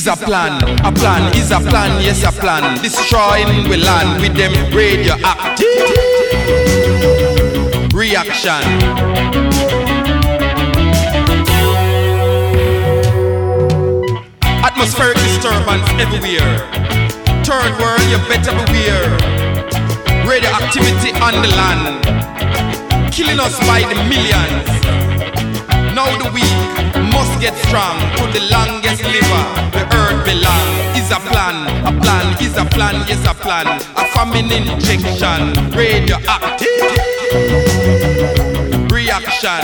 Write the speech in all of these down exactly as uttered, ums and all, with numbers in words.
is a plan, a plan is a plan, yes a plan. Destroying we land with them radioactive reaction. Atmospheric disturbance everywhere. Third world, you better beware. Radioactivity on the land, killing us by the millions. Now the weak must get strong. To the longest liver, the earth belong. Is a plan, a plan, is a plan, yes a plan. A famine injection, radioactive reaction.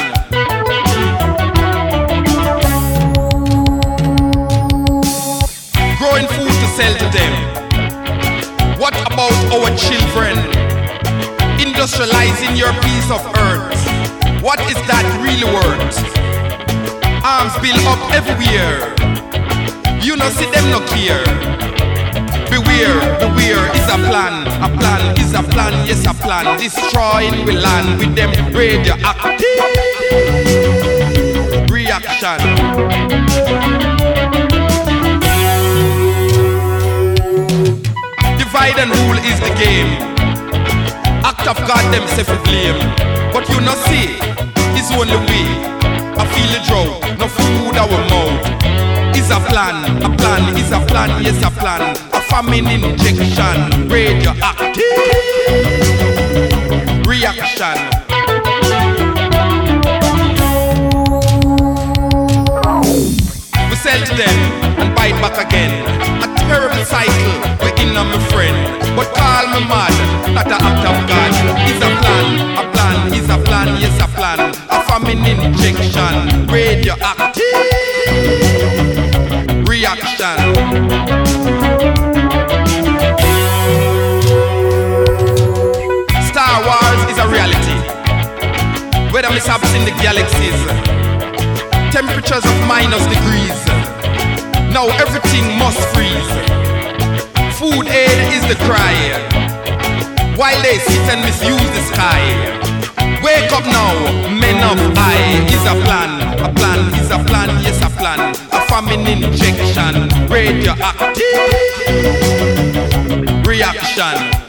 Growing food to sell to them. What about our children? Industrializing your piece of earth. What is that really worth? Arms built up everywhere. You know see them no care. Beware, beware, is a plan. A plan is a plan, yes a plan. Destroying we land with them radioactive reaction. Divide and rule is the game. Act of God them self blame. But you not see, it's only way. I feel the drought, no food our mouth. Is a plan, a plan, is a plan, yes a plan. A famine injection, radioactive reaction. We sell to them and buy it back again. A terrible cycle, we're in on my friend. But call me mad, not an act of God. It's a plan, a plan, it's a plan, yes a plan. A famine injection, radioactive reaction. Star Wars is a reality. Whether mishaps in the galaxies, temperatures of minus degrees. Now everything must freeze. Food aid is the cry, while they sit and misuse the sky. Wake up now, men of I. Is a plan, a plan, is a plan, yes a plan. A famine injection, radioactive reaction.